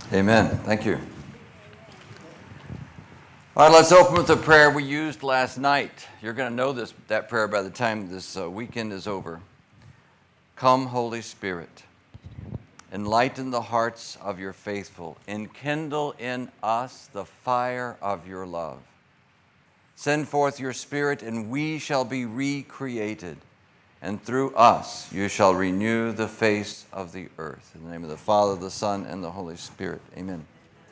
Amen. Thank you. All right, let's open with the prayer we used last night. You're going to know that prayer by the time this weekend is over. Come, Holy Spirit, enlighten the hearts of your faithful, enkindle in us the fire of your love. Send forth your Spirit, and we shall be recreated, and through us you shall renew the face of the earth. In the name of the Father, the Son, and the Holy Spirit. Amen.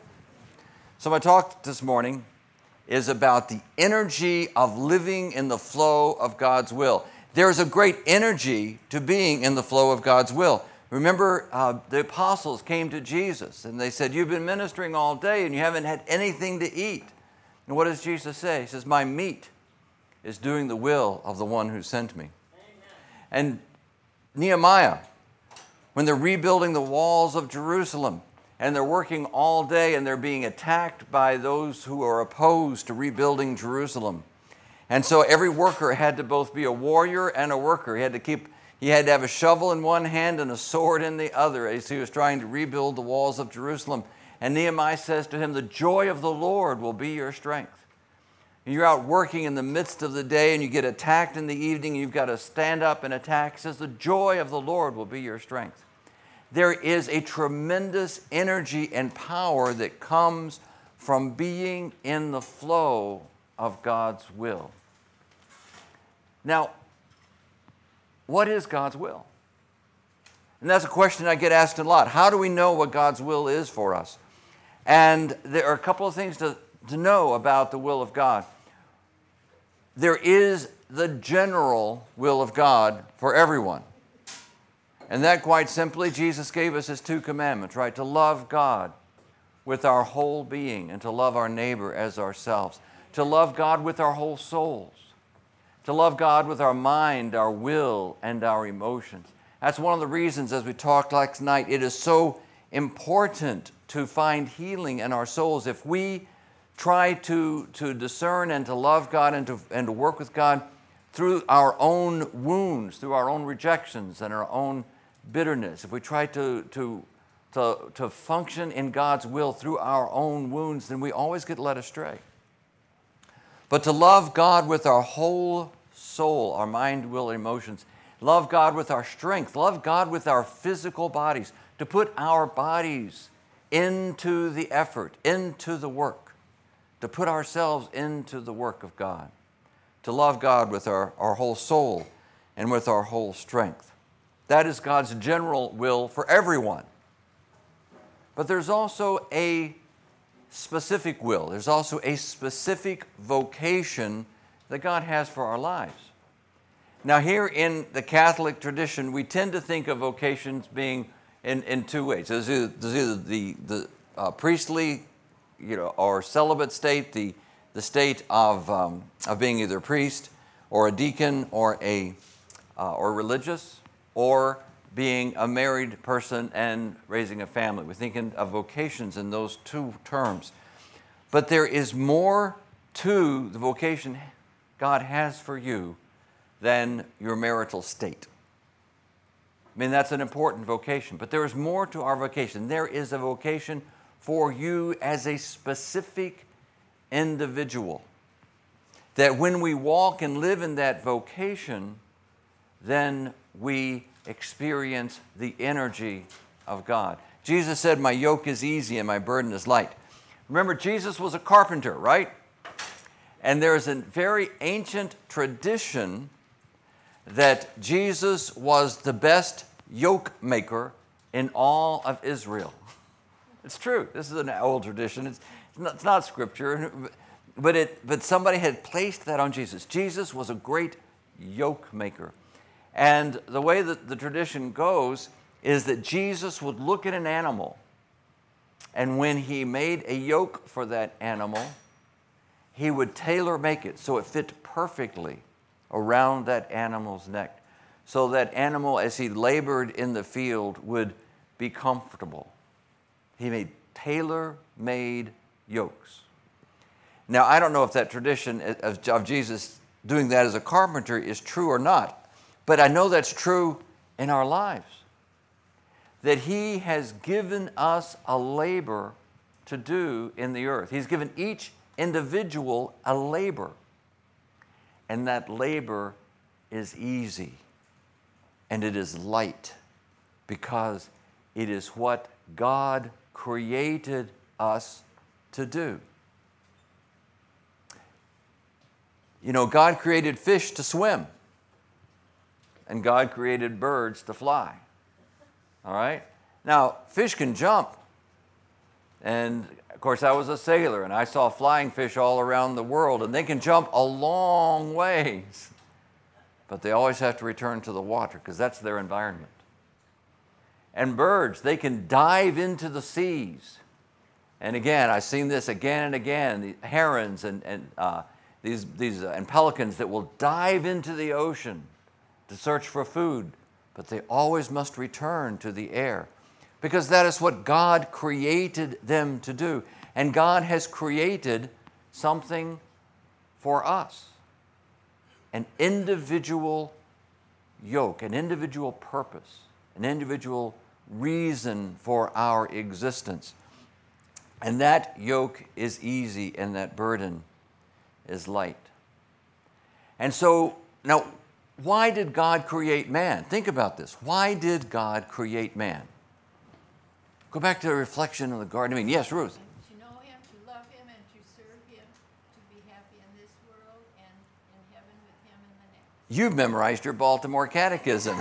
So my talk this morning is about the energy of living in the flow of God's will. There's a great energy to being in the flow of God's will. Remember, the apostles came to Jesus and they said, "You've been ministering all day and you haven't had anything to eat." And what does Jesus say? He says, "My meat is doing the will of the one who sent me." Amen. And Nehemiah, when they're rebuilding the walls of Jerusalem, and they're working all day and they're being attacked by those who are opposed to rebuilding Jerusalem. And so every worker had to both be a warrior and a worker. He had to have a shovel in one hand and a sword in the other as he was trying to rebuild the walls of Jerusalem. And Nehemiah says to him, "The joy of the Lord will be your strength." You're out working in the midst of the day and you get attacked in the evening, and you've got to stand up and attack. He says, "The joy of the Lord will be your strength." There is a tremendous energy and power that comes from being in the flow of God's will. Now, what is God's will? And that's a question I get asked a lot. How do we know what God's will is for us? And there are a couple of things to know about the will of God. There is the general will of God for everyone. And that, quite simply, Jesus gave us his 2 commandments, right? To love God with our whole being and to love our neighbor as ourselves. To love God with our whole souls. To love God with our mind, our will, and our emotions. That's one of the reasons, as we talked last night, it is so important to find healing in our souls. If we try to discern and to love God and to work with God through our own wounds, through our own rejections and our own bitterness, if we try to function in God's will through our own wounds, then we always get led astray. But to love God with our whole soul, our mind, will, and emotions, love God with our strength, love God with our physical bodies, to put our bodies into the effort, into the work, to put ourselves into the work of God, to love God with our whole soul and with our whole strength. That is God's general will for everyone. But there's also a specific will. There's also a specific vocation that God has for our lives. Now, here in the Catholic tradition, we tend to think of vocations being in 2 ways. There's either the priestly, or celibate state, the state of being either a priest or a deacon or religious, or being a married person and raising a family. We're thinking of vocations in those 2 terms. But there is more to the vocation God has for you than your marital state. I mean, that's an important vocation, but there is more to our vocation. There is a vocation for you as a specific individual, that when we walk and live in that vocation, then we experience the energy of God. Jesus said, "My yoke is easy and my burden is light." Remember, Jesus was a carpenter, right? And there's a very ancient tradition that Jesus was the best yoke maker in all of Israel. It's true. This is an old tradition. It's not scripture, but somebody had placed that on Jesus. Jesus was a great yoke maker. And the way that the tradition goes is that Jesus would look at an animal, and when he made a yoke for that animal, he would tailor make it so it fit perfectly around that animal's neck, so that animal, as he labored in the field, would be comfortable. He made tailor-made yokes. Now, I don't know if that tradition of Jesus doing that as a carpenter is true or not, but I know that's true in our lives. that He has given us a labor to do in the earth. He's given each individual a labor. And that labor is easy and it is light because it is what God created us to do. You know, God created fish to swim, and God created birds to fly. All right? Now, fish can jump. And, of course, I was a sailor, and I saw flying fish all around the world, and they can jump a long ways. But they always have to return to the water because that's their environment. And birds, they can dive into the seas. And again, I've seen this again and again, the herons and pelicans that will dive into the ocean to search for food, but they always must return to the air because that is what God created them to do. And God has created something for us, an individual yoke, an individual purpose, an individual reason for our existence. And that yoke is easy and that burden is light. And so, now, why did God create man? Think about this. Why did God create man? Go back to the reflection in the garden. I mean, yes, Ruth. To know Him, to love Him, and to serve Him, to be happy in this world and in heaven with Him in the next. You've memorized your Baltimore Catechism.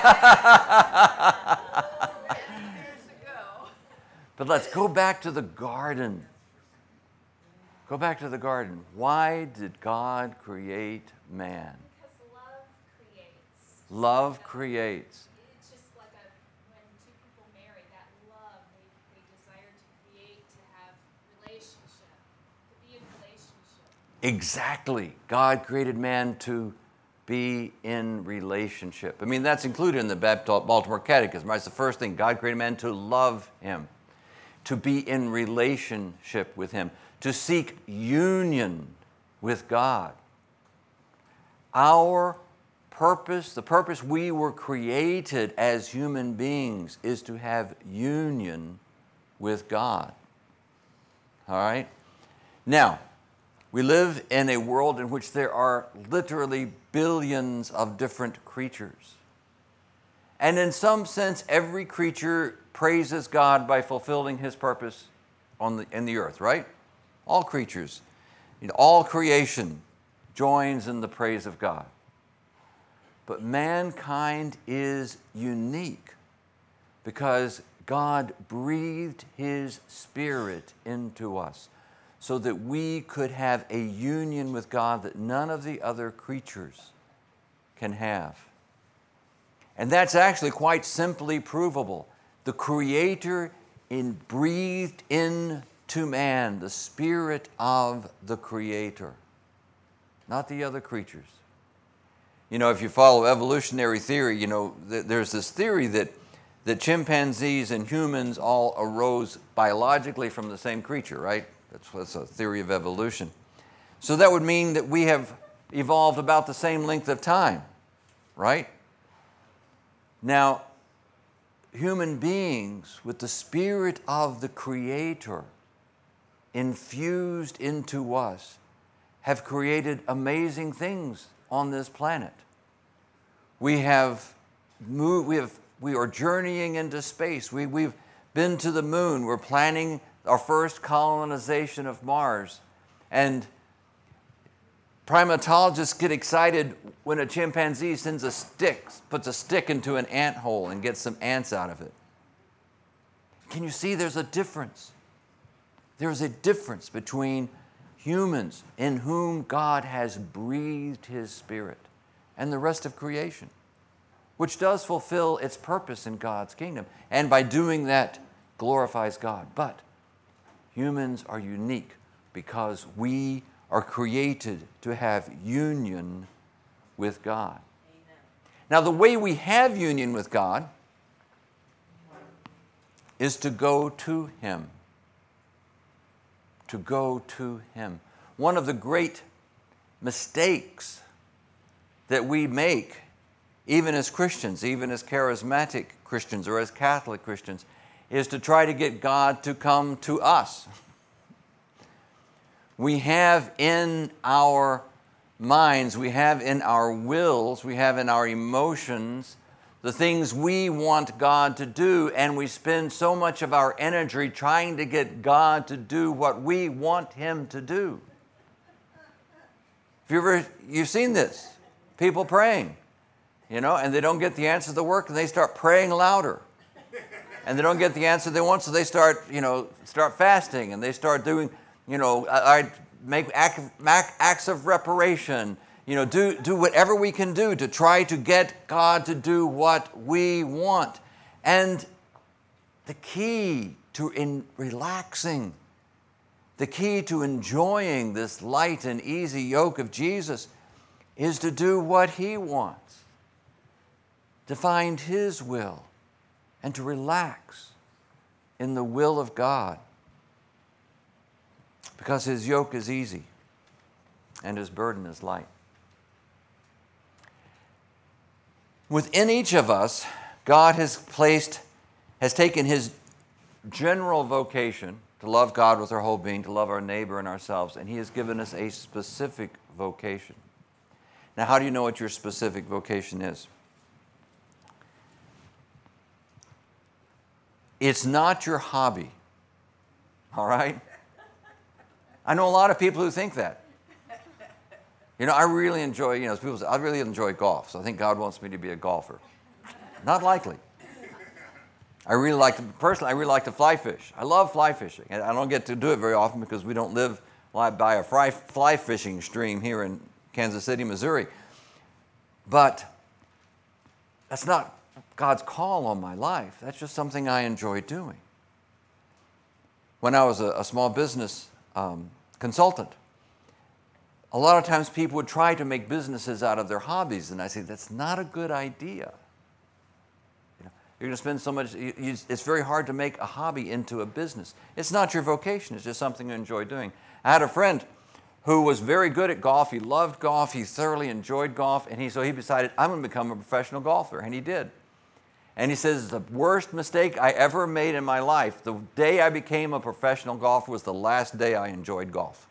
But let's go back to the garden. Go back to the garden. Why did God create man? Because love creates. Love creates. It's just like when two people marry, that love, they desire to create, to have relationship, to be in relationship. Exactly. God created man to be in relationship. I mean, that's included in the Baltimore Catechism, right? It's the first thing. God created man to love Him, to be in relationship with Him, to seek union with God. Our purpose, the purpose we were created as human beings, is to have union with God. All right? Now, we live in a world in which there are literally billions of different creatures. And in some sense, every creature praises God by fulfilling His purpose in the earth, right? All creatures, all creation joins in the praise of God. But mankind is unique because God breathed His Spirit into us so that we could have a union with God that none of the other creatures can have. And that's actually quite simply provable. The Creator breathed into man the Spirit of the Creator, not the other creatures. You know, if you follow evolutionary theory, you know, there's this theory that chimpanzees and humans all arose biologically from the same creature, right? That's a theory of evolution. So that would mean that we have evolved about the same length of time, right? Now, human beings with the Spirit of the Creator infused into us have created amazing things on this planet. We have moved, we are journeying into space. We've been to the moon. We're planning our first colonization of Mars. And primatologists get excited when a chimpanzee puts a stick into an ant hole and gets some ants out of it. Can you see there's a difference? There's a difference between humans in whom God has breathed His Spirit and the rest of creation, which does fulfill its purpose in God's kingdom, and by doing that glorifies God. But humans are unique because we are created to have union with God. Amen. Now, the way we have union with God is to go to Him. To go to Him. One of the great mistakes that we make, even as Christians, even as charismatic Christians or as Catholic Christians is to try to get God to come to us. We have in our minds, we have in our wills, we have in our emotions the things we want God to do, and we spend so much of our energy trying to get God to do what we want Him to do. You've seen this, people praying, and they don't get the answer to the work, and they start praying louder. And they don't get the answer they want, so they start fasting, and they start doing, make acts of reparation. Do whatever we can do to try to get God to do what we want. And the key to relaxing, the key to enjoying this light and easy yoke of Jesus is to do what He wants, to find His will, and to relax in the will of God. Because His yoke is easy and His burden is light. Within each of us, God has taken His general vocation to love God with our whole being, to love our neighbor and ourselves, and He has given us a specific vocation. Now, how do you know what your specific vocation is? It's not your hobby, all right? I know a lot of people who think that. I really enjoy, people say, I really enjoy golf, so I think God wants me to be a golfer. Not likely. I really like to fly fish. I love fly fishing. And I don't get to do it very often because we don't live by a fly fishing stream here in Kansas City, Missouri. But that's not God's call on my life. That's just something I enjoy doing. When I was a small business consultant, a lot of times people would try to make businesses out of their hobbies, and I say, that's not a good idea. You're going to spend so much, it's very hard to make a hobby into a business. It's not your vocation, it's just something you enjoy doing. I had a friend who was very good at golf. He loved golf, he thoroughly enjoyed golf, and so he decided, I'm going to become a professional golfer, and he did. And he says, the worst mistake I ever made in my life, the day I became a professional golfer was the last day I enjoyed golf.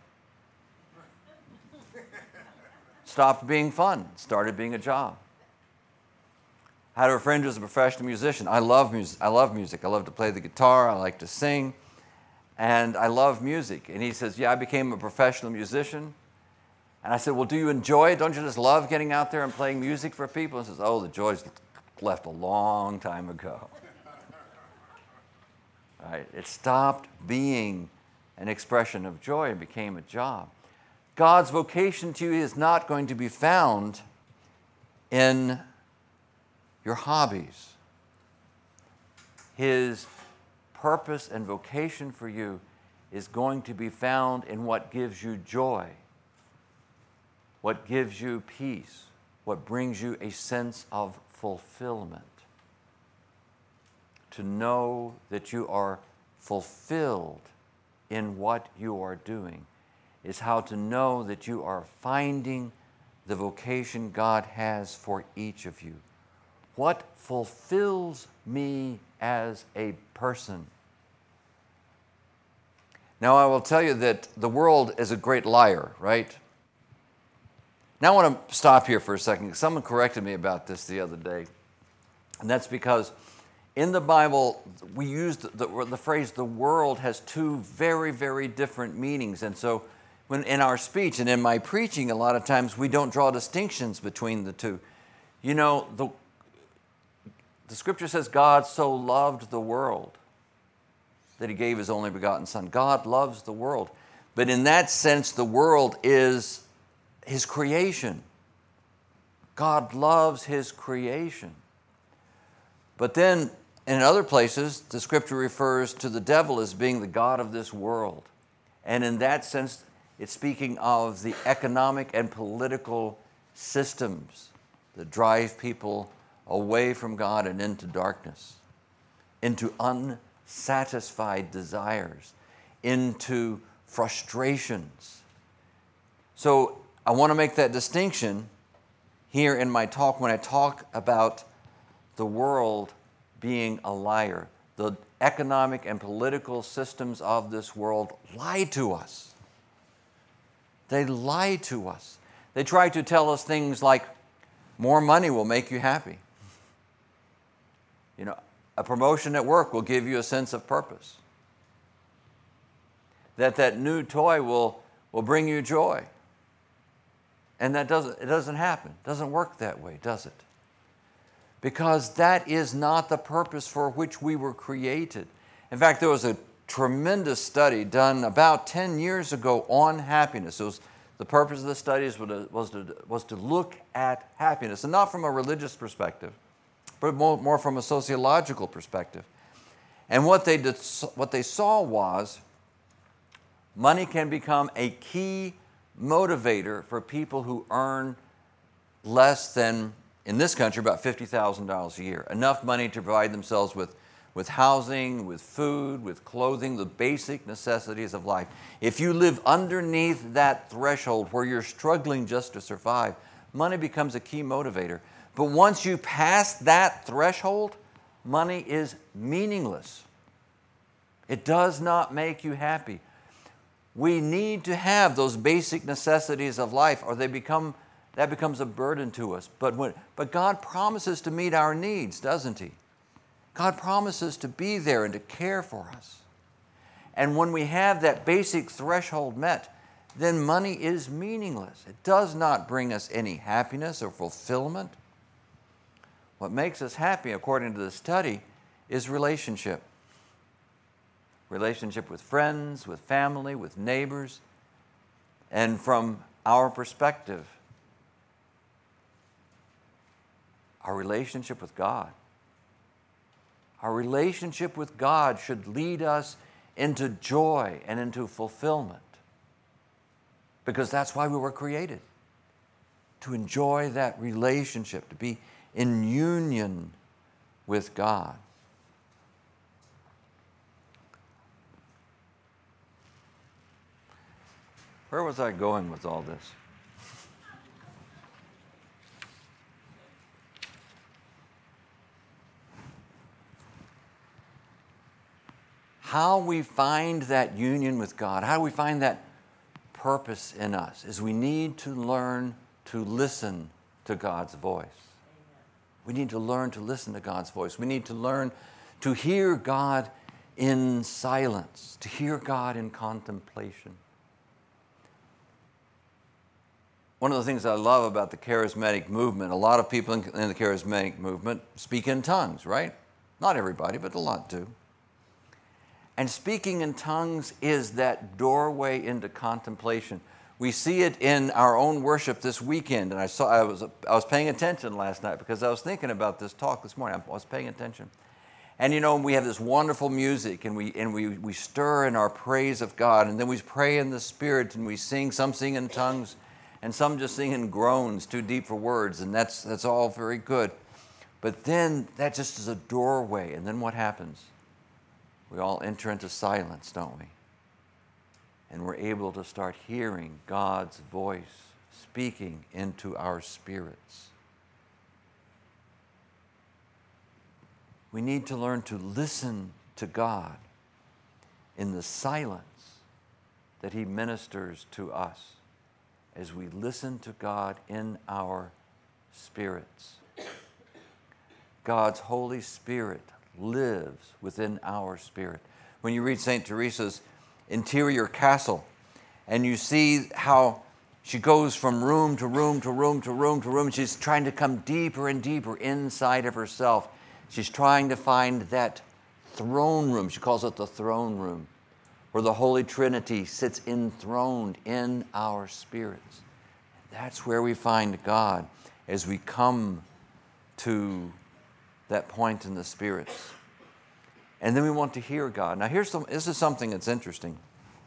Stopped being fun, started being a job. I had a friend who's a professional musician. I love music. I love to play the guitar. I like to sing. And I love music. And he says, yeah, I became a professional musician. And I said, well, do you enjoy it? Don't you just love getting out there and playing music for people? And he says, oh, the joy's left a long time ago. Right? It stopped being an expression of joy and became a job. God's vocation to you is not going to be found in your hobbies. His purpose and vocation for you is going to be found in what gives you joy, what gives you peace, what brings you a sense of fulfillment. To know that you are fulfilled in what you are doing is how to know that you are finding the vocation God has for each of you. What fulfills me as a person? Now, I will tell you that the world is a great liar, right? Now, I want to stop here for a second. Someone corrected me about this the other day. And that's because in the Bible, we use the phrase, the world has two very, very different meanings. And so when in our speech and in my preaching, a lot of times we don't draw distinctions between the two. The scripture says God so loved the world that He gave His only begotten Son. God loves the world. But in that sense, the world is His creation. God loves His creation. But then in other places, the scripture refers to the devil as being the god of this world. And in that sense, it's speaking of the economic and political systems that drive people away from God and into darkness, into unsatisfied desires, into frustrations. So I want to make that distinction here in my talk when I talk about the world being a liar. The economic and political systems of this world lie to us. They lie to us. They try to tell us things like, more money will make you happy. You know, a promotion at work will give you a sense of purpose. That new toy will bring you joy. And it doesn't happen. It doesn't work that way, does it? Because that is not the purpose for which we were created. In fact, there was a tremendous study done about 10 years ago on happiness. The purpose of the studies was to look at happiness, and not from a religious perspective, but more from a sociological perspective. And what they saw was money can become a key motivator for people who earn less than, in this country, about $50,000 a year. Enough money to provide themselves with housing, with food, with clothing, the basic necessities of life. If you live underneath that threshold where you're struggling just to survive, money becomes a key motivator. But once you pass that threshold, money is meaningless. It does not make you happy. We need to have those basic necessities of life, or that becomes a burden to us. But God promises to meet our needs, doesn't He? God promises to be there and to care for us. And when we have that basic threshold met, then money is meaningless. It does not bring us any happiness or fulfillment. What makes us happy, according to the study, is relationship. Relationship with friends, with family, with neighbors. And from our perspective, our relationship with God. Our relationship with God should lead us into joy and into fulfillment. Because that's why we were created. To enjoy that relationship, to be in union with God. Where was I going with all this? How we find that union with God, how do we find that purpose in us, is we need to learn to listen to God's voice. We need to learn to listen to God's voice. We need to learn to hear God in silence, to hear God in contemplation. One of the things I love about the charismatic movement, a lot of people in the charismatic movement speak in tongues, right? Not everybody, but a lot do. And speaking in tongues is that doorway into contemplation. We see it in our own worship this weekend, and I was paying attention last night because I was thinking about this talk this morning. I was paying attention. And you know, we have this wonderful music, and we stir in our praise of God, and then we pray in the Spirit, and we sing, some sing in tongues, and some just sing in groans too deep for words, and that's all very good. But then that just is a doorway, and then what happens? We all enter into silence, don't we? And we're able to start hearing God's voice speaking into our spirits. We need to learn to listen to God in the silence that He ministers to us as we listen to God in our spirits. God's Holy Spirit lives within our spirit. When you read St. Teresa's interior castle, and you see how she goes from room to room to room to room to room, she's trying to come deeper and deeper inside of herself. She's trying to find that throne room. She calls it the throne room, where the Holy Trinity sits enthroned in our spirits. That's where we find God as we come to that point in the spirits. And then we want to hear God. Now this is something that's interesting.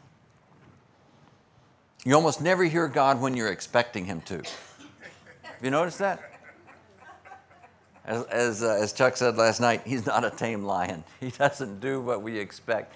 You almost never hear God when you're expecting Him to. Have you noticed that? As Chuck said last night, He's not a tame lion. He doesn't do what we expect.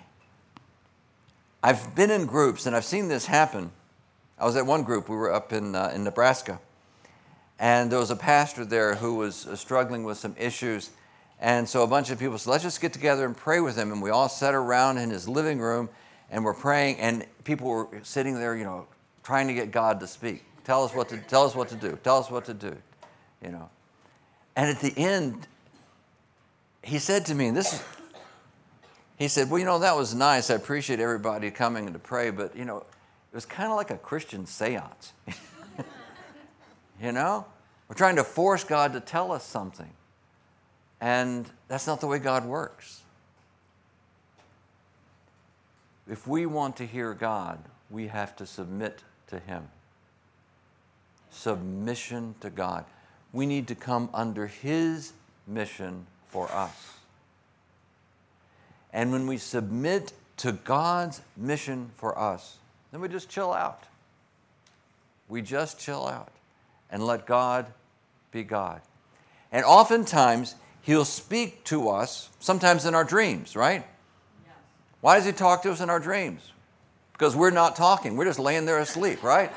I've been in groups and I've seen this happen. I was at one group. We were up in Nebraska. And there was a pastor there who was struggling with some issues. And so a bunch of people said, let's just get together and pray with him. And we all sat around in his living room and we're praying, and people were sitting there, trying to get God to speak. Tell us what to do. Tell us what to do. And at the end, he said to me, he said, well, that was nice. I appreciate everybody coming to pray, but, it was kind of like a Christian seance. We're trying to force God to tell us something. And that's not the way God works. If we want to hear God, we have to submit to him. Submission to God. We need to come under his mission for us. And when we submit to God's mission for us, then we just chill out. We just chill out and let God be God. And oftentimes, he'll speak to us, sometimes in our dreams, right? Yes. Why does he talk to us in our dreams? Because we're not talking. We're just laying there asleep, right?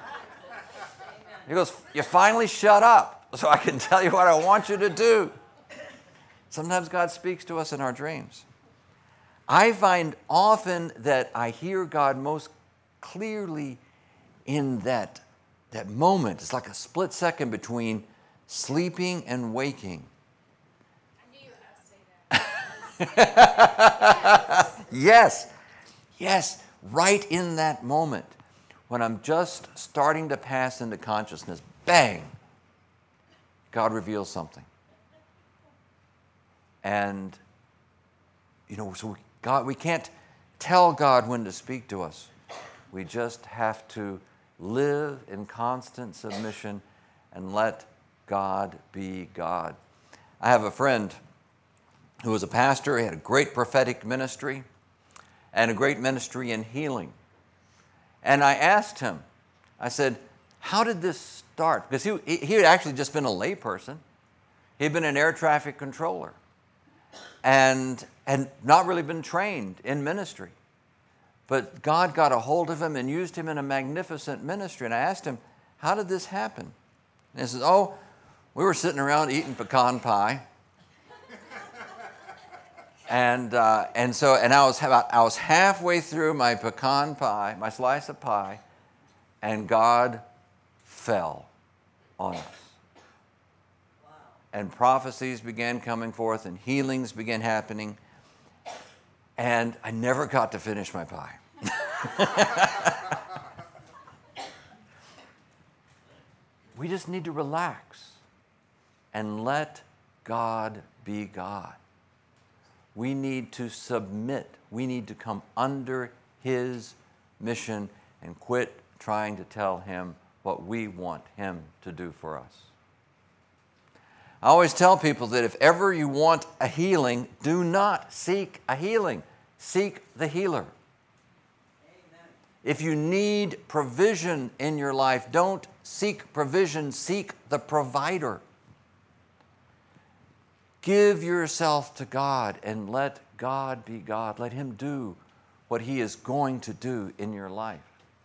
He goes, you finally shut up so I can tell you what I want you to do. Sometimes God speaks to us in our dreams. I find often that I hear God most clearly in that moment. It's like a split second between sleeping and waking. I knew you were going to say that. Yes, right in that moment when I'm just starting to pass into consciousness, bang, God reveals something. And, so we can't tell God when to speak to us. We just have to live in constant submission and let God be God. I have a friend who was a pastor. He had a great prophetic ministry and a great ministry in healing. And I asked him, I said, how did this start? Because he had actually just been a layperson. He'd been an air traffic controller and had not really been trained in ministry. But God got a hold of him and used him in a magnificent ministry. And I asked him, how did this happen? And he says, we were sitting around eating pecan pie. And I was halfway through my pecan pie, my slice of pie, and God fell on us. Wow. And prophecies began coming forth, and healings began happening, and I never got to finish my pie. We just need to relax and let God be God. We need to submit. We need to come under his mission and quit trying to tell him what we want him to do for us. I always tell people that if ever you want a healing, do not seek a healing. Seek the healer. Amen. If you need provision in your life, don't seek provision, seek the provider. Give yourself to God and let God be God. Let him do what he is going to do in your life.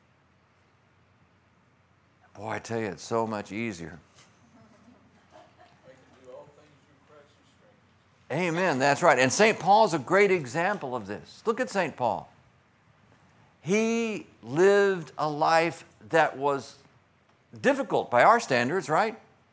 Boy, I tell you, it's so much easier. Amen, that's right. And St. Paul's a great example of this. Look at St. Paul. He lived a life that was difficult by our standards, right?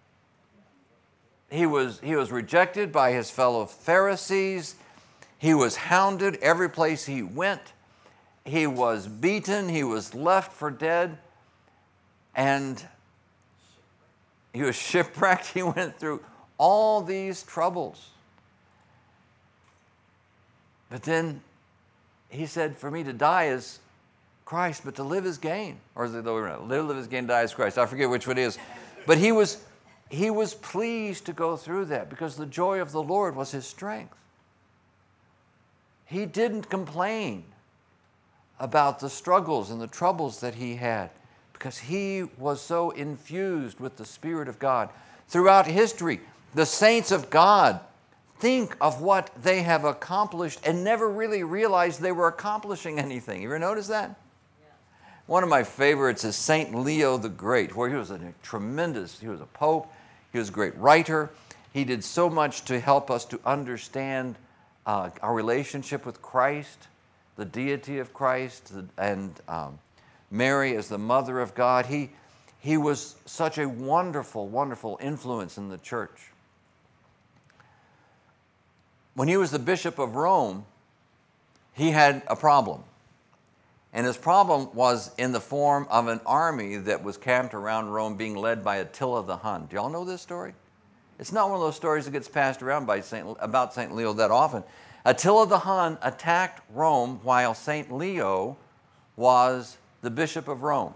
He was rejected by his fellow Pharisees. He was hounded every place he went. He was beaten. He was left for dead. And he was shipwrecked. He went through all these troubles. But then he said, for me to die is Christ, but to live is gain. Or is it live is gain, die is Christ. I forget which one it is. But he was pleased to go through that because the joy of the Lord was his strength. He didn't complain about the struggles and the troubles that he had because he was so infused with the Spirit of God. Throughout history, the saints of God think of what they have accomplished and never really realized they were accomplishing anything. You ever notice that? Yeah. One of my favorites is St. Leo the Great, where he was he was a pope, he was a great writer, He did so much to help us to understand our relationship with Christ, the deity of Christ, and Mary as the mother of God. He was such a wonderful, wonderful influence in the church. When he was the Bishop of Rome, he had a problem. And his problem was in the form of an army that was camped around Rome being led by Attila the Hun. Do y'all know this story? It's not one of those stories that gets passed around about St. Leo that often. Attila the Hun attacked Rome while St. Leo was the Bishop of Rome.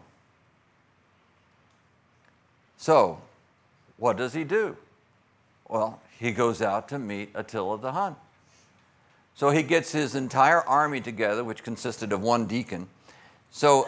So, what does he do? Well, he goes out to meet Attila the Hun. So he gets his entire army together, which consisted of one deacon. So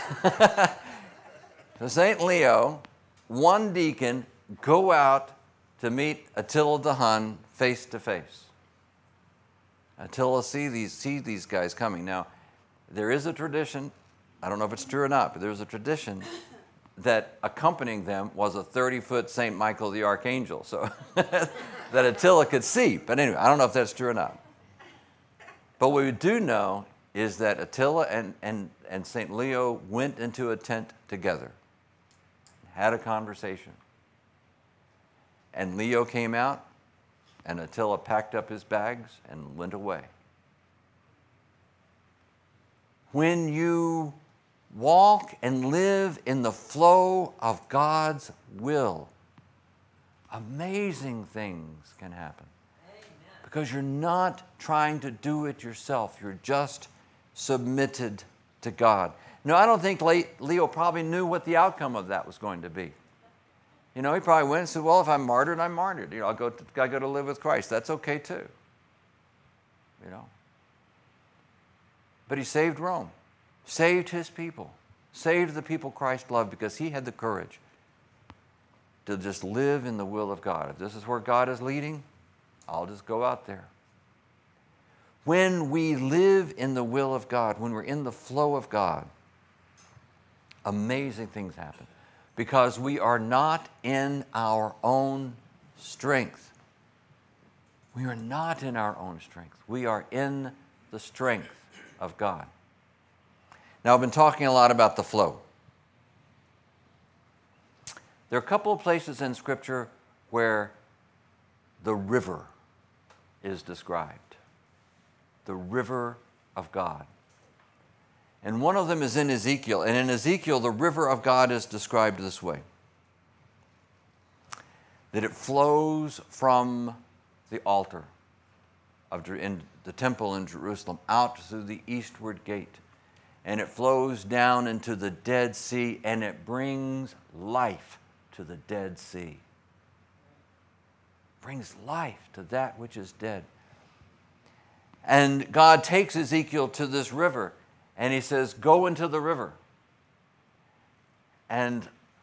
St. Leo, one deacon, go out to meet Attila the Hun face to face. Attila see these guys coming. Now, there is a tradition, I don't know if it's true or not, but there's a tradition that accompanying them was a 30-foot St. Michael the Archangel, so that Attila could see. But anyway, I don't know if that's true or not. But what we do know is that Attila and St. Leo went into a tent together, had a conversation. And Leo came out, and Attila packed up his bags and went away. When you walk and live in the flow of God's will, amazing things can happen. Because you're not trying to do it yourself. You're just submitted to God. No, I don't think Leo probably knew what the outcome of that was going to be. You know, he probably went and said, well, if I'm martyred, I'm martyred. You know, I go to live with Christ. That's okay too. You know. But he saved Rome, saved his people, saved the people Christ loved because he had the courage to just live in the will of God. If this is where God is leading, I'll just go out there. When we live in the will of God, when we're in the flow of God, amazing things happen because we are not in our own strength. We are not in our own strength. We are in the strength of God. Now, I've been talking a lot about the flow. There are a couple of places in Scripture where the river is described. The river of God. And one of them is in Ezekiel. And in Ezekiel, the river of God is described this way. That it flows from the altar in the temple in Jerusalem out through the eastward gate. And it flows down into the Dead Sea, and it brings life to the Dead Sea. Brings life to that which is dead. And God takes Ezekiel to this river, and he says, go into the river. And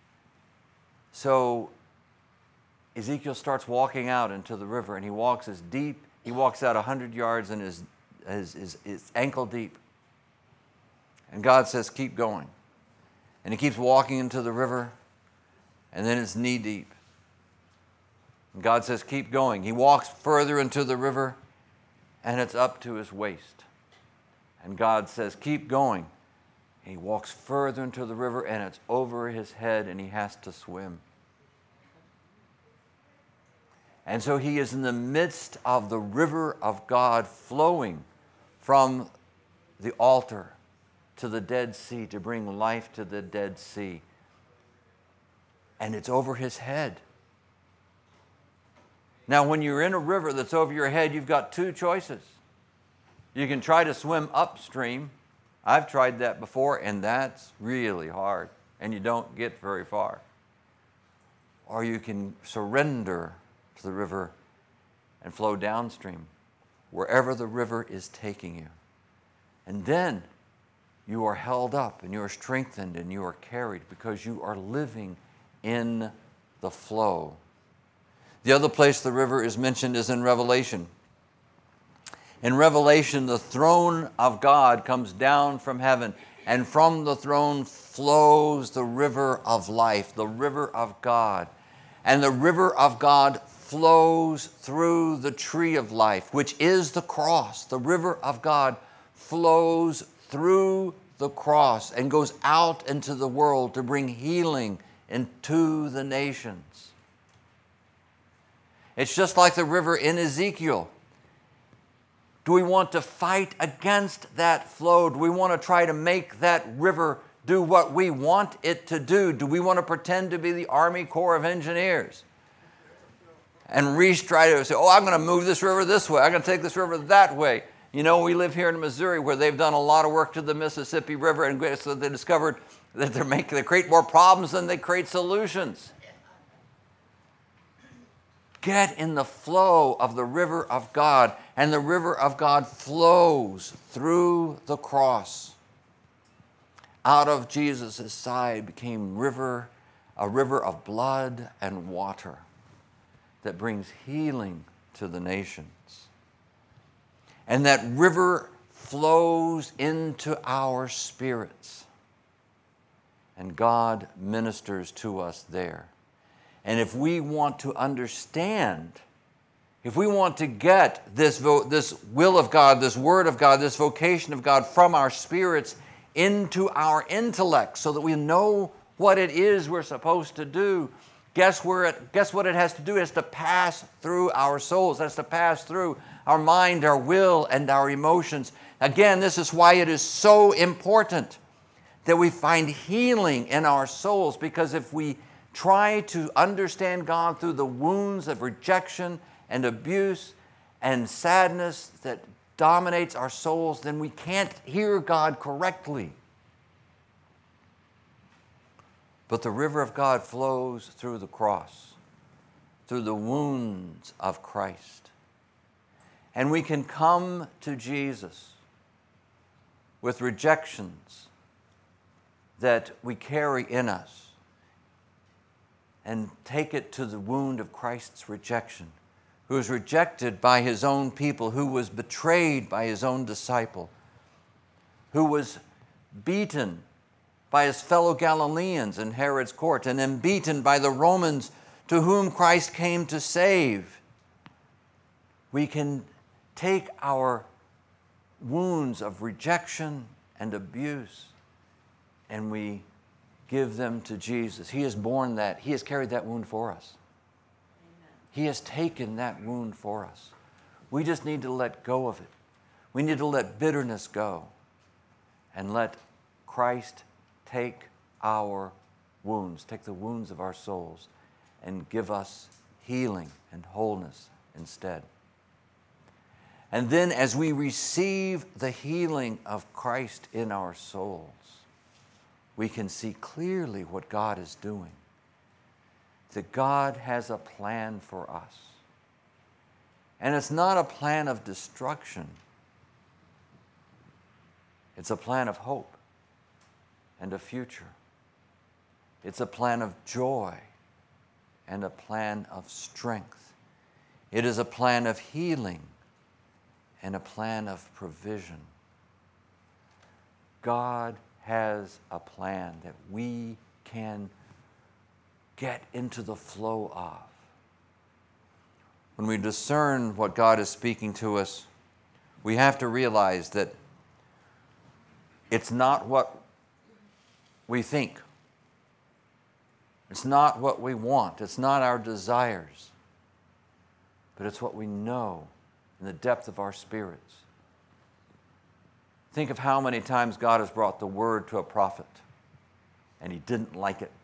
so Ezekiel starts walking out into the river, and he walks as deep. He walks out 100 yards and is ankle deep. And God says, keep going. And he keeps walking into the river, and then it's knee deep. And God says, keep going. He walks further into the river, and it's up to his waist. And God says, keep going. And he walks further into the river, and it's over his head, and he has to swim. And so he is in the midst of the river of God flowing from the altar to the Dead Sea to bring life to the Dead Sea. And it's over his head. Now, when you're in a river that's over your head, you've got two choices. You can try to swim upstream. I've tried that before, and that's really hard, and you don't get very far. Or you can surrender to the river and flow downstream, wherever the river is taking you. And then you are held up, and you are strengthened, and you are carried because you are living in the flow. The other place the river is mentioned is in Revelation. In Revelation, the throne of God comes down from heaven, and from the throne flows the river of life, the river of God. And the river of God flows through the tree of life, which is the cross. The river of God flows through the cross and goes out into the world to bring healing into the nations. It's just like the river in Ezekiel. Do we want to fight against that flow? Do we want to try to make that river do what we want it to do? Do we want to pretend to be the Army Corps of Engineers and try to say, oh, I'm going to move this river this way. I'm going to take this river that way. You know, we live here in Missouri where they've done a lot of work to the Mississippi River, and so they discovered that they create more problems than they create solutions. Get in the flow of the river of God, and the river of God flows through the cross. Out of Jesus' side became a river of blood and water that brings healing to the nations. And that river flows into our spirits. And God ministers to us there. And if we want to understand, if we want to get this will of God, this word of God, this vocation of God from our spirits into our intellect so that we know what it is we're supposed to do, guess what it has to do? It has to pass through our souls. It has to pass through our mind, our will, and our emotions. Again, this is why it is so important that we find healing in our souls, because if we try to understand God through the wounds of rejection and abuse and sadness that dominates our souls, then we can't hear God correctly. But the river of God flows through the cross, through the wounds of Christ. And we can come to Jesus with rejections that we carry in us and take it to the wound of Christ's rejection, who was rejected by his own people, who was betrayed by his own disciple, who was beaten by his fellow Galileans in Herod's court, and then beaten by the Romans to whom Christ came to save. We can take our wounds of rejection and abuse and we give them to Jesus. He has borne that. He has carried that wound for us. Amen. He has taken that wound for us. We just need to let go of it. We need to let bitterness go and let Christ take our wounds, take the wounds of our souls, and give us healing and wholeness instead. And then as we receive the healing of Christ in our souls, we can see clearly what God is doing. That God has a plan for us. And it's not a plan of destruction. It's a plan of hope and a future. It's a plan of joy and a plan of strength. It is a plan of healing and a plan of provision. God has a plan that we can get into the flow of. When we discern what God is speaking to us, we have to realize that it's not what we think. It's not what we want. It's not our desires. But it's what we know in the depth of our spirits. Think of how many times God has brought the word to a prophet and he didn't like it.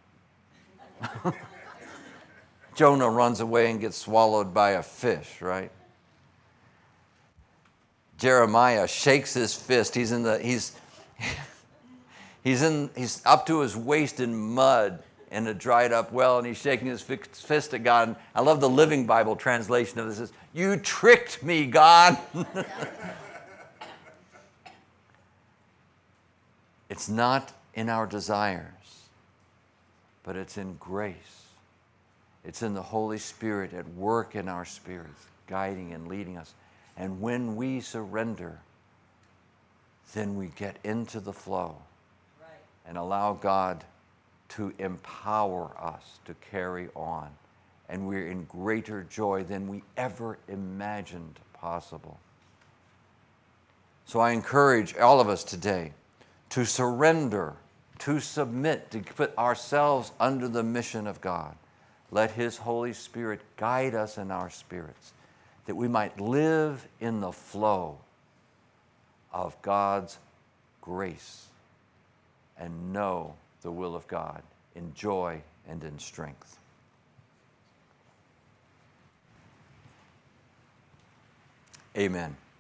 Jonah runs away and gets swallowed by a fish, right? Jeremiah shakes his fist. He's up to his waist in mud in a dried up well, and he's shaking his fist at God. And I love the Living Bible translation of this. It says, "You tricked me, God." It's not in our desires, but it's in grace. It's in the Holy Spirit at work in our spirits, guiding and leading us. And when we surrender, then we get into the flow and allow God to empower us to carry on and we're in greater joy than we ever imagined possible. So I encourage all of us today to surrender, to submit, to put ourselves under the mission of God. Let His Holy Spirit guide us in our spirits, that we might live in the flow of God's grace and know the will of God in joy and in strength. Amen.